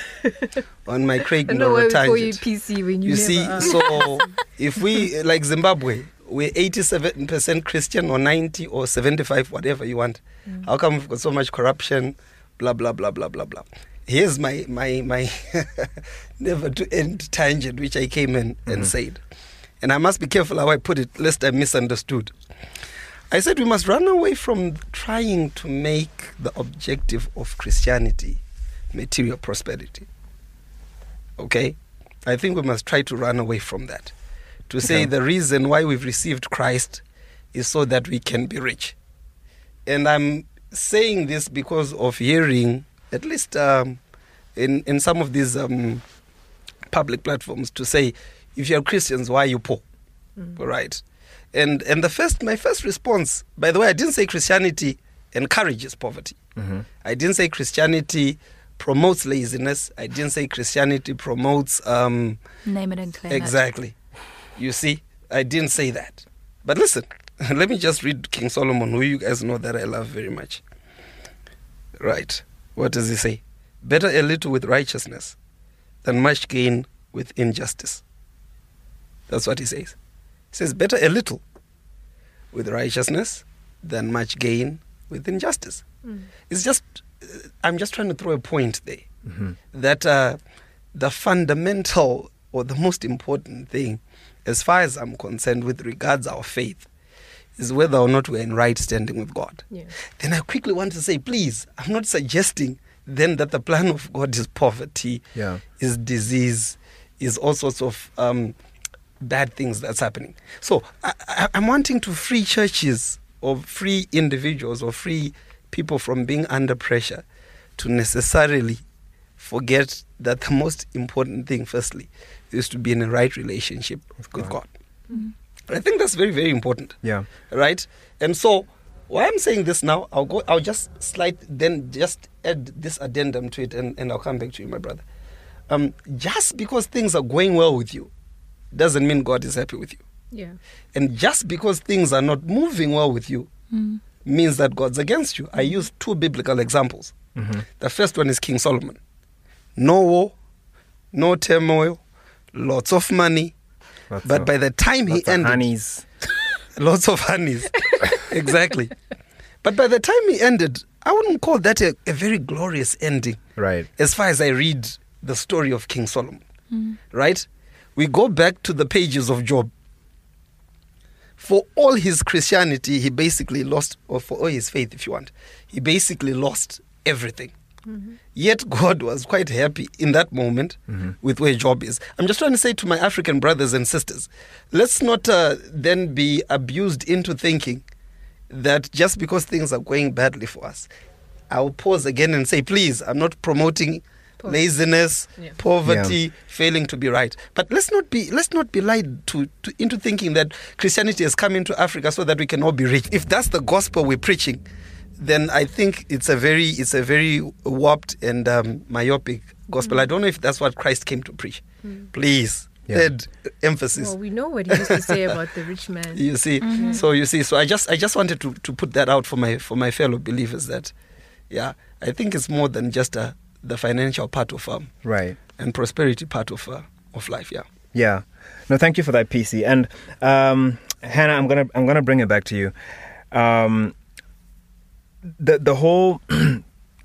on my Craig I know why Nora we call you tangent. P C when you, You never see, are. so if we, like Zimbabwe, we're eighty-seven percent Christian or ninety or seventy-five, whatever you want. Mm. How come we've got so much corruption, blah, blah, blah, blah, blah, blah. Here's my, my, my never to end tangent, which I came in and Mhm. said. And I must be careful how I put it, lest I misunderstood. I said we must run away from trying to make the objective of Christianity material prosperity. Okay? I think we must try to run away from that. To say Okay. the reason why we've received Christ is so that we can be rich. And I'm saying this because of hearing, at least um, in, in some of these um, public platforms, to say, if you're Christians, why are you poor? Mm. All right. And and the first my first response, by the way, I didn't say Christianity encourages poverty. Mm-hmm. I didn't say Christianity promotes laziness. I didn't say Christianity promotes um, Name it and claim it. exactly. You see, I didn't say that. But listen, let me just read King Solomon, who you guys know that I love very much. Right. What does he say? Better a little with righteousness than much gain with injustice. That's what he says. He says, better a little with righteousness than much gain with injustice. Mm. It's just, uh, I'm just trying to throw a point there Mm-hmm. that uh, the fundamental or the most important thing, as far as I'm concerned, with regards our faith, is whether or not we're in right standing with God. Yeah. Then I quickly want to say, please, I'm not suggesting then that the plan of God is poverty, Yeah. is disease, is all sorts of um, bad things that's happening. So I, I, I'm wanting to free churches or free individuals or free people from being under pressure to necessarily forget that the most important thing, firstly, is to be in a right relationship with God. With God. Mm-hmm. I think that's very, very important. Yeah. Right? And so, why I'm saying this now, I'll go. I'll just slide, then just add this addendum to it, and, and I'll come back to you, my brother. Um, just because things are going well with you, doesn't mean God is happy with you. Yeah. And just because things are not moving well with you, Mm. means that God's against you. I use two biblical examples. Mm-hmm. The first one is King Solomon. No war, no turmoil, lots of money. Lots but of, by the time he lots of ended, honeys. lots of honeys, exactly. But by the time he ended, I wouldn't call that a, a very glorious ending. Right. As far as I read the story of King Solomon, Mm. right? We go back to the pages of Job. For all his Christianity, he basically lost, or for all his faith, if you want, he basically lost everything. Mm-hmm. Yet God was quite happy in that moment mm-hmm. with where Job is. I'm just trying to say to my African brothers and sisters, let's not uh, then be abused into thinking that just because things are going badly for us, I'll pause again and say, please, I'm not promoting laziness, yeah. poverty, yeah. failing to be right. But let's not be let's not be lied to, to into thinking that Christianity has come into Africa so that we can all be rich. If that's the gospel we're preaching, then I think it's a very it's a very warped and um, myopic gospel. Mm. I don't know if that's what Christ came to preach. Mm. Please, yeah. add emphasis. Well, we know what he used to say about the rich man. You see, mm-hmm. so you see, so I just I just wanted to, to put that out for my for my fellow believers that, yeah, I think it's more than just a the financial part of um right and prosperity part of uh, of life. Yeah. Yeah. No, thank you for that, P C. And um, Hannah, I'm gonna I'm gonna bring it back to you. Um, the the whole I,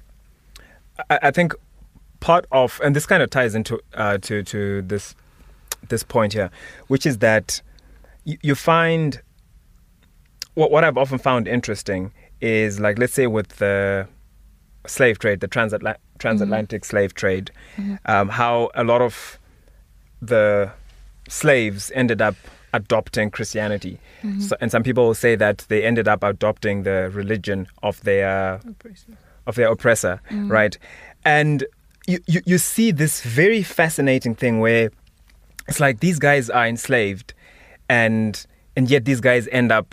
I think part of, and this kind of ties into uh, to to this this point here, which is that you, you find what what I've often found interesting is, like, let's say with the slave trade, the transatla- transatlantic mm-hmm. slave trade, mm-hmm. um, how a lot of the slaves ended up adopting Christianity. Mm-hmm. So, and some people will say that they ended up adopting the religion of their oppressor, of their oppressor, mm-hmm. right? And you, you, you see this very fascinating thing where it's like these guys are enslaved, and and yet these guys end up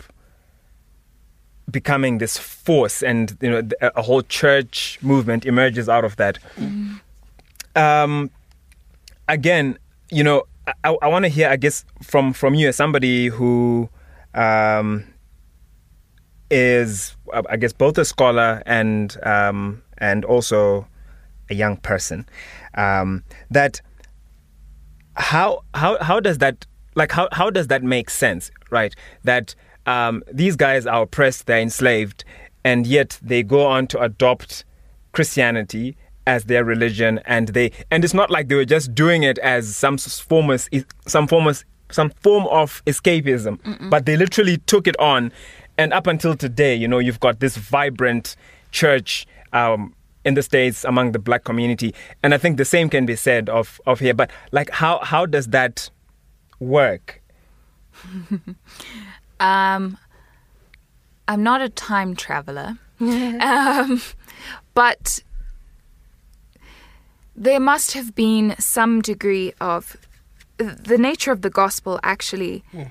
becoming this force, and you know a whole church movement emerges out of that. Mm-hmm. Um, again, you know, I, I want to hear, I guess, from from you as somebody who um, is, I guess, both a scholar and um, and also a young person. Um, that how how how does that like how how does that make sense, right? That Um, these guys are oppressed, they're enslaved, and yet they go on to adopt Christianity as their religion, and they and it's not like they were just doing it as some form of some form of some form of escapism, Mm-mm. but they literally took it on, and up until today, you know, you've got this vibrant church um, in the States among the black community, and I think the same can be said of of here. But like, how how does that work? Um, I'm not a time traveler, um, but there must have been some degree of the nature of the gospel actually mm.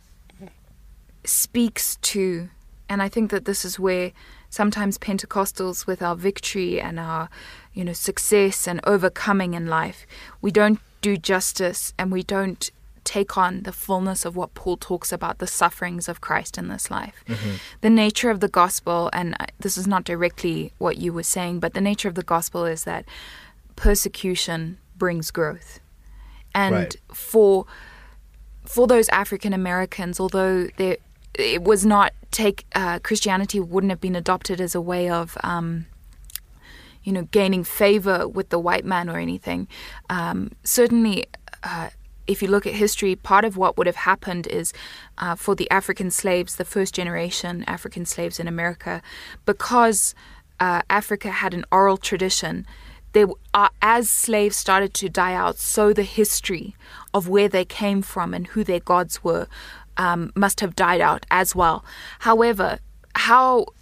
speaks to, and I think that this is where sometimes Pentecostals, with our victory and our, you know, success and overcoming in life, we don't do justice and we don't take on the fullness of what Paul talks about, the sufferings of Christ in this life. Mm-hmm. The nature of the gospel, and this is not directly what you were saying, but the nature of the gospel is that persecution brings growth. And right. for for those African Americans, although there, it was not take uh, Christianity wouldn't have been adopted as a way of um, you know, gaining favor with the white man or anything. Um, certainly, uh, if you look at history, part of what would have happened is uh, for the African slaves, the first generation African slaves in America, because uh, Africa had an oral tradition, they, uh, as slaves started to die out, so the history of where they came from and who their gods were um, must have died out as well. However, how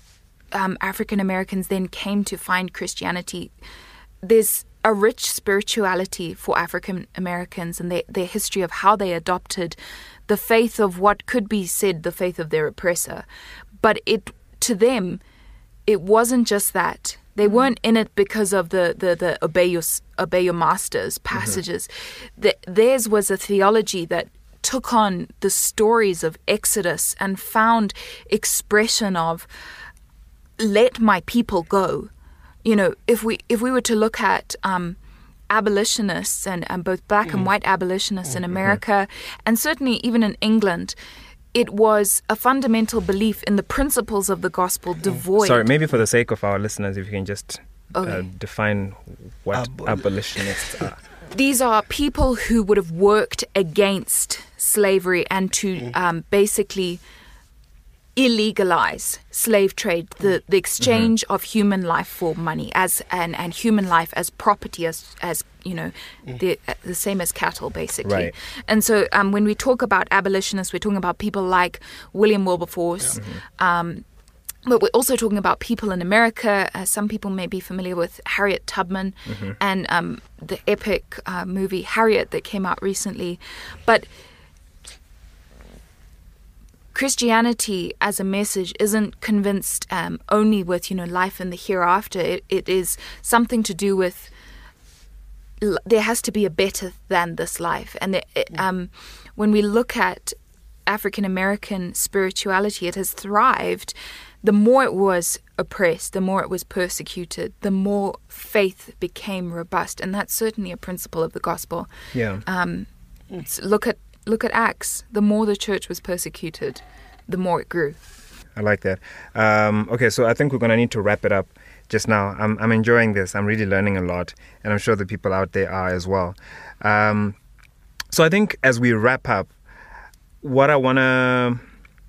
um, African Americans then came to find Christianity, there's a rich spirituality for African Americans and their, their history of how they adopted the faith of what could be said the faith of their oppressor. But it to them, it wasn't just that. They weren't in it because of the, the, the obey your obey your masters passages. Mm-hmm. The, theirs was a theology that took on the stories of Exodus and found expression of let my people go. You know, if we if we were to look at um, abolitionists and, and both black mm-hmm. and white abolitionists mm-hmm. in America, and certainly even in England, it was a fundamental belief in the principles of the gospel devoid. Sorry, maybe for the sake of our listeners, if you can just okay. uh, define what Abol- abolitionists are. These are people who would have worked against slavery and to um, basically illegalize slave trade, the, the exchange mm-hmm. of human life for money as and, and human life as property, as as you know, mm. the the same as cattle, basically. Right. And so um, when we talk about abolitionists, we're talking about people like William Wilberforce. Yeah. Mm-hmm. Um, but we're also talking about people in America. Uh, some people may be familiar with Harriet Tubman mm-hmm. and um, the epic uh, movie Harriet that came out recently. But Christianity as a message isn't convinced um, only with, you know, life in the hereafter. It, it is something to do with l- there has to be a better than this life. And it, it, um, when we look at African American spirituality, it has thrived. The more it was oppressed, the more it was persecuted, the more faith became robust. And that's certainly a principle of the gospel. Yeah. Um, look at Look at Acts. The more the church was persecuted, the more it grew. I like that. Um, okay, so I think we're going to need to wrap it up just now. I'm, I'm enjoying this. I'm really learning a lot, and I'm sure the people out there are as well. Um, so I think as we wrap up, what I want to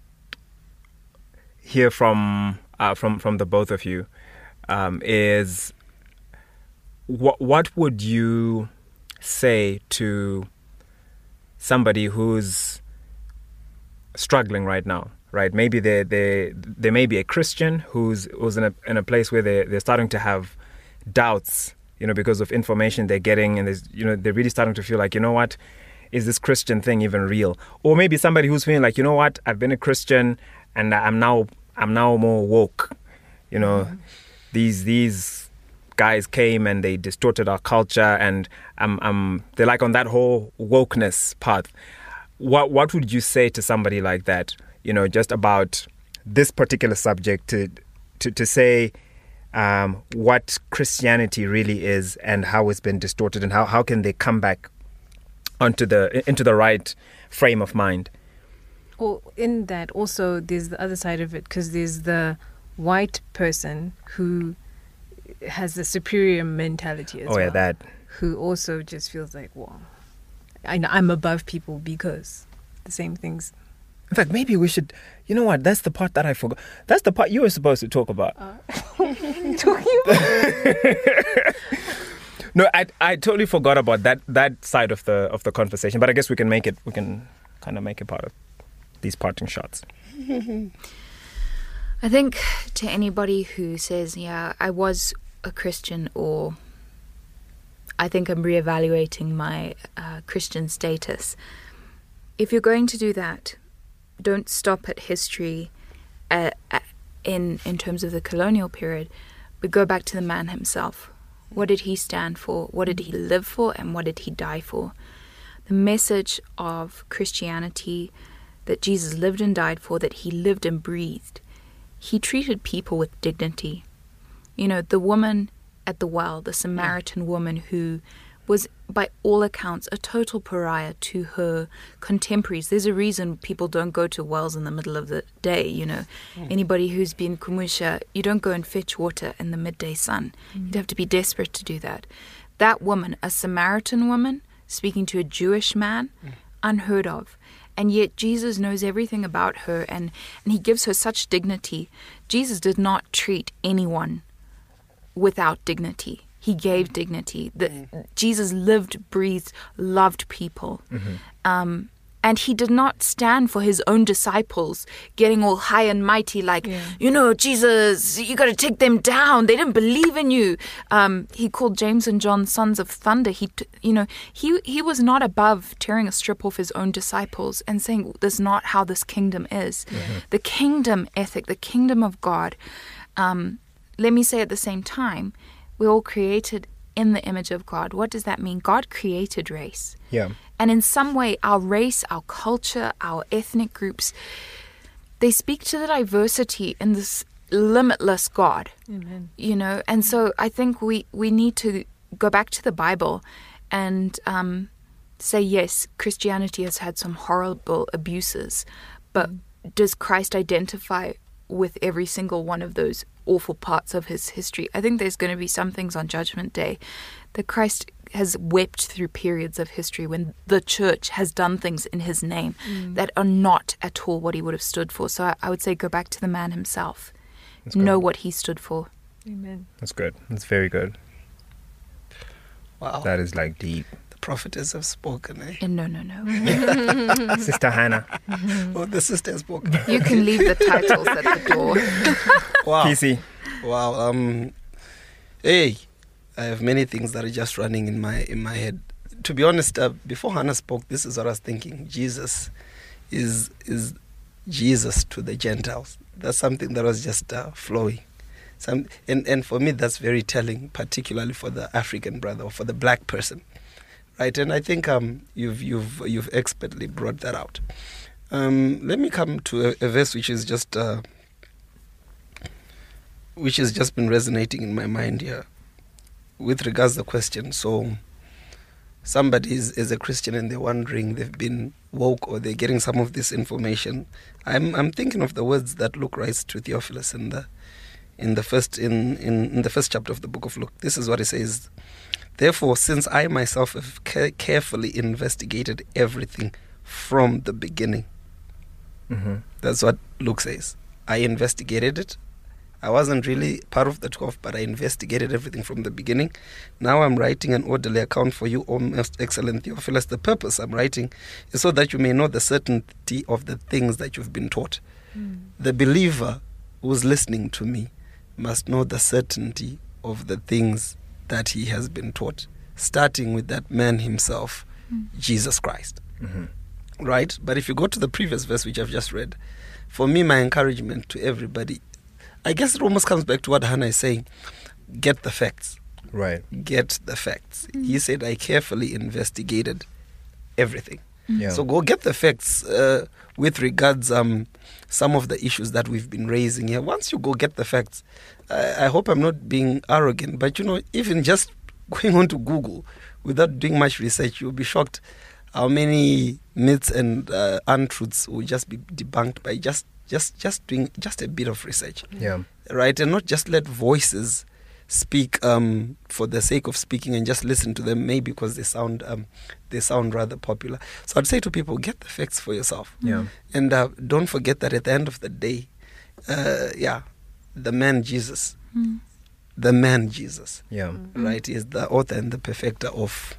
hear from uh, from from the both of you um, is what what would you say to somebody who's struggling right now, right? Maybe they they they may be a Christian who's who's in a in a place where they they're starting to have doubts, you know, because of information they're getting, and there's you know they're really starting to feel like, you know what, is this Christian thing even real? Or maybe somebody who's feeling like, you know what, I've been a Christian and I'm now I'm now more woke, you know, mm-hmm. these these. guys came and they distorted our culture, and um, um, they're like on that whole wokeness path. What what would you say to somebody like that? You know, just about this particular subject, to to to say um, what Christianity really is and how it's been distorted, and how, how can they come back onto the into the right frame of mind? Well, in that also there's the other side of it, because there's the white person who has the superior mentality as oh, well. Oh yeah, that. Who also just feels like, well, I, I'm above people because the same things. In fact, maybe we should, you know what, that's the part that I forgot. That's the part you were supposed to talk about. Uh, talking about? No, I I totally forgot about that that side of the of the conversation, but I guess we can make it, we can kind of make it part of these parting shots. I think to anybody who says, yeah, I was a Christian, or I think I'm reevaluating my uh, Christian status, if you're going to do that, don't stop at history uh, in in terms of the colonial period, but go back to the man himself. What did he stand for? What did he live for? And what did he die for? The message of Christianity that Jesus lived and died for, that he lived and breathed. He treated people with dignity. You know, the woman at the well, the Samaritan woman who was, by all accounts, a total pariah to her contemporaries. There's a reason people don't go to wells in the middle of the day, you know. Mm. Anybody who's been Kumusha, you don't go and fetch water in the midday sun. Mm. You'd have to be desperate to do that. That woman, a Samaritan woman, speaking to a Jewish man, mm. unheard of. And yet Jesus knows everything about her, and, and he gives her such dignity. Jesus did not treat anyone without dignity. He gave dignity. The, mm-hmm. Jesus lived, breathed, loved people. Mm-hmm. Um, And he did not stand for his own disciples getting all high and mighty like, Yeah. you know, Jesus, you got to take them down. They didn't believe in you. Um, he called James and John sons of thunder. He, t- you know, he he was not above tearing a strip off his own disciples and saying, this is not how this kingdom is. Mm-hmm. The kingdom ethic, the kingdom of God. Um, let me say at the same time, we're all created in the image of God. What does that mean? God created race. Yeah. And in some way, our race, our culture, our ethnic groups, they speak to the diversity in this limitless God. Amen. You know, and so I think we, we need to go back to the Bible and um, say, yes, Christianity has had some horrible abuses, but mm. does Christ identify with every single one of those awful parts of his history? I think there's going to be some things on Judgment Day that Christ has wept through periods of history when the church has done things in his name mm. that are not at all what he would have stood for. So I, I would say go back to the man himself. That's good. Know what he stood for. Amen. That's good. That's very good. Wow. That is like deep. The prophetess have spoken, eh? And no, no, no. Sister Hannah. Oh, the sister has spoken. You can leave the titles at the door. Wow. P C. Wow. Um, hey, I have many things that are just running in my in my head. To be honest, uh, before Hannah spoke, this is what I was thinking. Jesus is is Jesus to the Gentiles. That's something that was just uh, flowing. Some, and, and for me, that's very telling, particularly for the African brother or for the black person, right? And I think um, you've you've you've expertly brought that out. Um, let me come to a, a verse which is just uh, which has just been resonating in my mind here, with regards to the question. So, somebody is, is a Christian and they're wondering, they've been woke or they're getting some of this information. I'm I'm thinking of the words that Luke writes to Theophilus in the in the first in, in, in the first chapter of the book of Luke. This is what he says: therefore, since I myself have ca- carefully investigated everything from the beginning. Mm-hmm. That's what Luke says. I investigated it. I wasn't really part of the twelve, but I investigated everything from the beginning. Now I'm writing an orderly account for you, O most excellent Theophilus. The purpose I'm writing is so that you may know the certainty of the things that you've been taught. Mm. The believer who's listening to me must know the certainty of the things that he has been taught, starting with that man himself, mm. Jesus Christ. Mm-hmm. Right? But if you go to the previous verse, which I've just read, for me, my encouragement to everybody, I guess it almost comes back to what Hannah is saying. Get the facts. Right. Get the facts. Mm. He said, I carefully investigated everything. Yeah. So go get the facts uh, with regards um some of the issues that we've been raising here. Once you go get the facts, I, I hope I'm not being arrogant, but you know, even just going on to Google without doing much research, you'll be shocked how many myths and uh, untruths will just be debunked by just just just doing just a bit of research. Yeah. Right, and not just let voices speak um, for the sake of speaking and just listen to them, maybe because they sound um, they sound rather popular. So I'd say to people, get the facts for yourself. Yeah. And uh, don't forget that at the end of the day, uh, yeah, the man Jesus, mm. the man Jesus, yeah, Mm-hmm. right, is the author and the perfecter of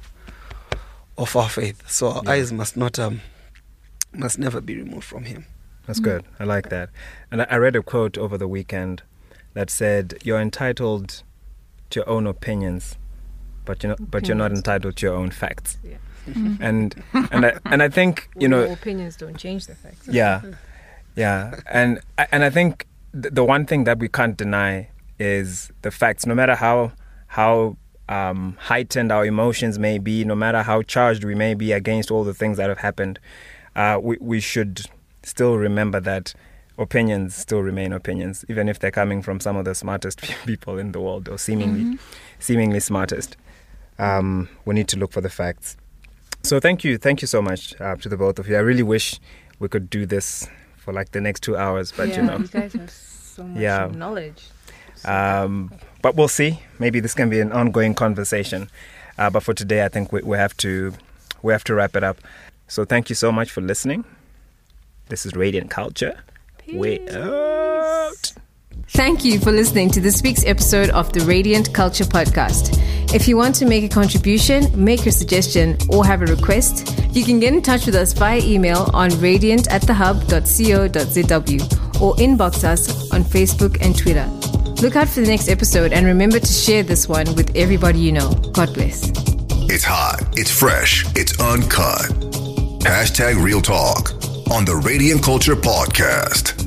of our faith. So our Yeah. eyes must not um, must never be removed from him. That's good. I like that. And I, I read a quote over the weekend that said, "You're entitled to your own opinions, but you're not, but you're not Opinions. entitled to your own facts." Yeah. And and I, and I think you Well, know, opinions don't change the facts. yeah, yeah, and I- and I think th- the one thing that we can't deny is the facts. No matter how how um, heightened our emotions may be, no matter how charged we may be against all the things that have happened, uh, we we should still remember that opinions still remain opinions, even if they're coming from some of the smartest people in the world, or seemingly mm-hmm. seemingly smartest. Um, we need to look for the facts. So thank you, thank you so much uh, to the both of you. I really wish we could do this for like the next two hours, but yeah, you know, you guys have so much Yeah. knowledge. So um, but we'll see. Maybe this can be an ongoing conversation. Uh, but for today, I think we, we have to we have to wrap it up. So thank you so much for listening. This is Radiant Culture. We're out. Thank you for listening to this week's episode of the Radiant Culture Podcast. If you want to make a contribution, make a suggestion, or have a request, you can get in touch with us via email on radiant at the hub dot co dot z w or inbox us on Facebook and Twitter. Look out for the next episode and remember to share this one with everybody you know. God bless. It's hot, it's fresh, it's uncut. Hashtag Real Talk on the Radiant Culture Podcast.